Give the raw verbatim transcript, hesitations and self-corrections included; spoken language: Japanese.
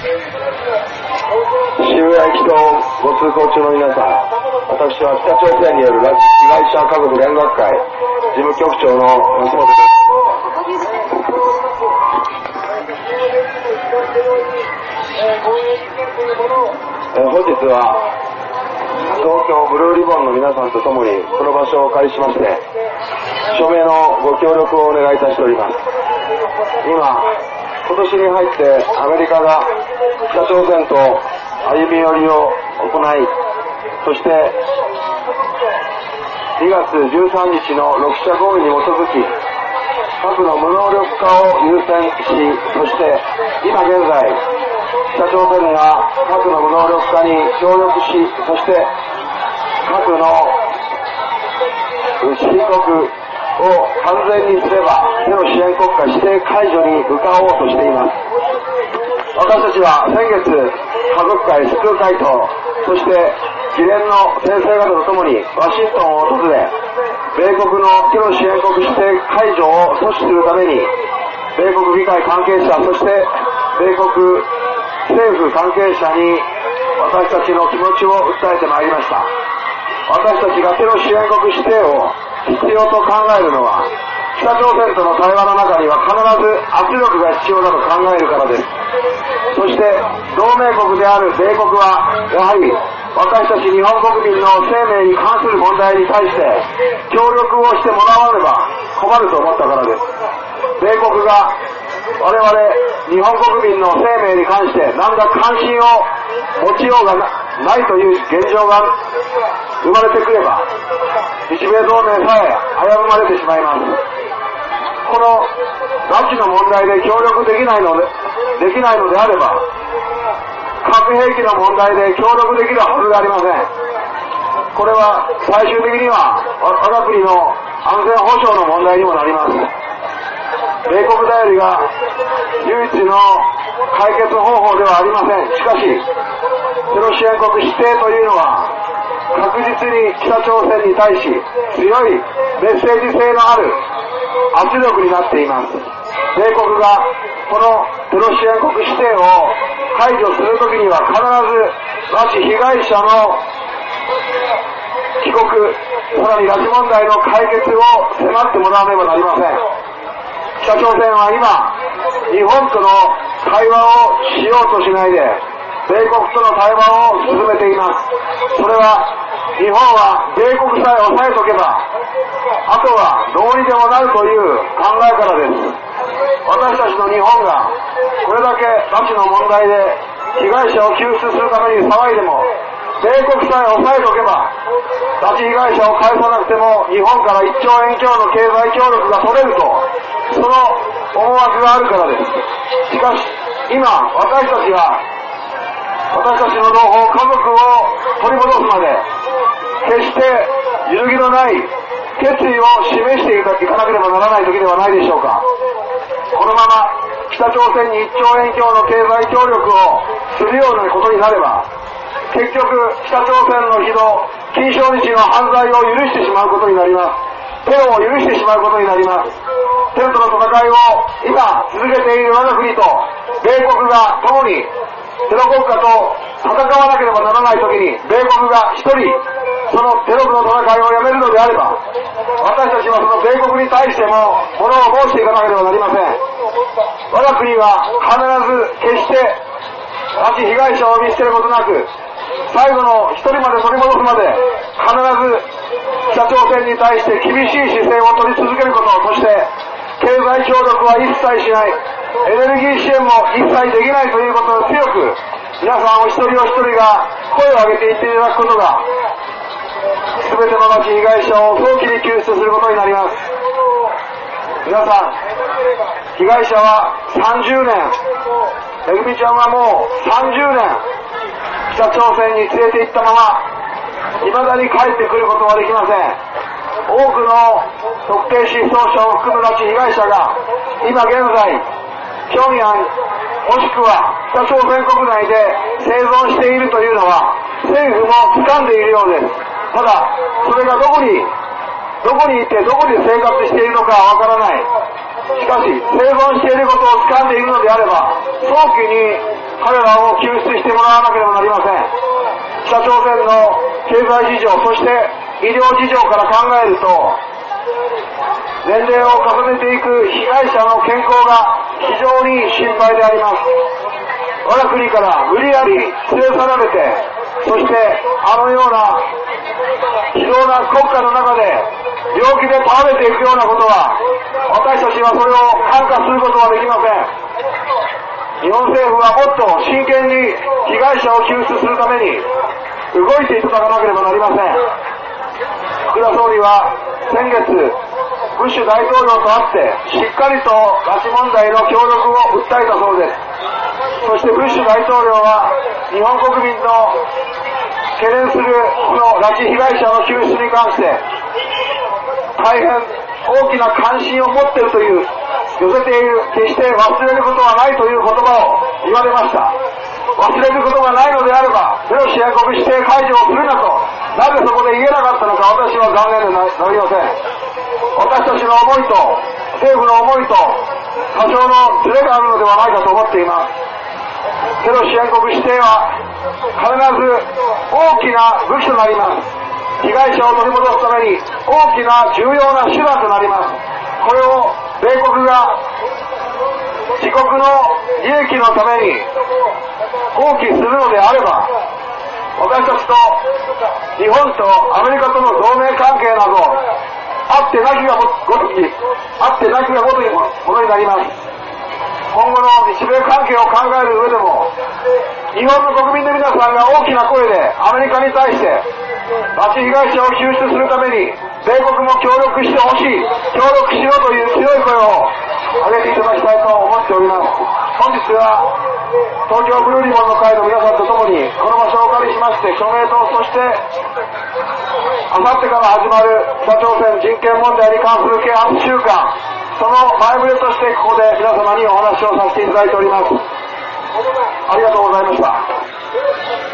渋谷駅とご通行中の皆さん、私は北朝鮮による拉致被害者家族連絡会事務局長の松本です。えー、本日は東京ブルーリボンの皆さんと共にこの場所をお借りしまして署名のご協力をお願いいたしております。今今年に入ってアメリカが北朝鮮と歩み寄りを行い、そしてにがつじゅうさんにちのろく者合意に基づき核の無能力化を優先し、そして今現在北朝鮮が核の無能力化に協力し、そして核の申告を完全にすればテロ支援国家指定解除に向かおうとしています。私たちは先月家族会救う会と、そして議連の先生方とともにワシントンを訪れ、米国のテロ支援国指定解除を阻止するために米国議会関係者、そして米国政府関係者に私たちの気持ちを訴えてまいりました。私たちがテロ支援国指定を必要と考えるのは、北朝鮮との対話の中には必ず圧力が必要だと考えるからです。そして同盟国である米国はやはり私たち日本国民の生命に関する問題に対して協力をしてもらわねば困ると思ったからです。米国が我々日本国民の生命に関して何ら関心を持ちようが な, ないという現状が生まれてくれば、日米同盟さえ危ぶまれてしまいます。この拉致の問題で協力できないのでできないのであれば、核兵器の問題で協力できるはずがありません。これは最終的には我が国の安全保障の問題にもなります。米国頼りが唯一の解決方法ではありません。しかしテロ支援国指定というのは確実に北朝鮮に対し強いメッセージ性のある圧力になっています。米国がこのテロ支援国指定を解除するときには必ず拉致被害者の帰国、さらに拉致問題の解決を迫ってもらわねばなりません。北朝鮮は今日本との対話をしようとしないで米国との対話を進めています。それは日本は米国さえ抑えとけばあとはどうにでもなるという考えからです。私たちの日本がこれだけ拉致の問題で被害者を救出するために騒いでも米国さえ抑えとけば拉致被害者を返さなくても日本からいっちょうえん強の経済協力が取れると、その思惑があるからです。しかし今私たちは私たちの同胞家族を取り戻すまで決して揺るぎのない決意を示していかなければならない時ではないでしょうか。このまま北朝鮮にいっちょうえん強の経済協力をするようなことになれば、結局北朝鮮の非道金正日の犯罪を許してしまうことになります。テロを許してしまうことになります。テロとの戦いを今続けている我が国と米国が共にテロ国家と戦わなければならないときに、米国が一人そのテロの戦いをやめるのであれば、私たちはその米国に対しても物を申していかなければなりません。我が国は必ず決して拉致被害者を見捨てることなく、最後の一人まで取り戻すまで必ず北朝鮮に対して厳しい姿勢を取り続けること、そして経済協力は一切しない、エネルギー支援も一切できないということを強く皆さんお一人お一人が声を上げて言っていただくことが、すべての拉致被害者を早期に救出することになります。皆さん、被害者はさんじゅうねん、めぐみちゃんはもうさんじゅうねん北朝鮮に連れて行ったまま未だに帰ってくることはできません。多くの特定失踪者を含む拉致被害者が今現在平壌もしくは北朝鮮国内で生存しているというのは政府も掴んでいるようです。ただそれがどこにどこにいてどこで生活しているのかはわからない。しかし生存していることを掴んでいるのであれば早期に彼らを救出してもらわなければなりません。北朝鮮の経済事情、そして医療事情から考えると、年齢を重ねていく被害者の健康が非常に心配であります。我が国から無理やり連れ去られて、そしてあのような非道な国家の中で病気で倒れていくようなことは、私たちはそれを看過することはできません。日本政府はもっと真剣に被害者を救出するために動いていただかなければなりません。福田総理は先月、ブッシュ大統領と会ってしっかりと拉致問題の協力を訴えたそうです。そしてブッシュ大統領は日本国民の懸念するこの拉致被害者の救出に関して大変大きな関心を持っているという、寄せている、決して忘れることはないという言葉を言われました。忘れることがないのであれば、テロ支援国指定解除をするなと、なぜそこで言えなかったのか、私は残念でなりません。私たちの思いと政府の思いと多少のズレがあるのではないかと思っています。テロ支援国指定は必ず大きな武器となります。被害者を取り戻すために大きな重要な手段となります。これを米国が自国の利益のために放棄するのであれば、私たちと日本とアメリカとの同盟関係などあってなきがごとき、あってなきがごときものになります。今後の日米関係を考える上でも、日本の国民の皆さんが大きな声でアメリカに対して拉致被害者を救出するために米国も協力してほしい、協力しろという強い声を上げていただきたいと思っております。本日は東京ブルーリボンの会の皆さんと共にこの場所をお借りしまして、署名とそしてあさってから始まる北朝鮮人権問題に関する啓発週間、その前触れとしてここで皆様にお話をさせていただいております。ありがとうございました。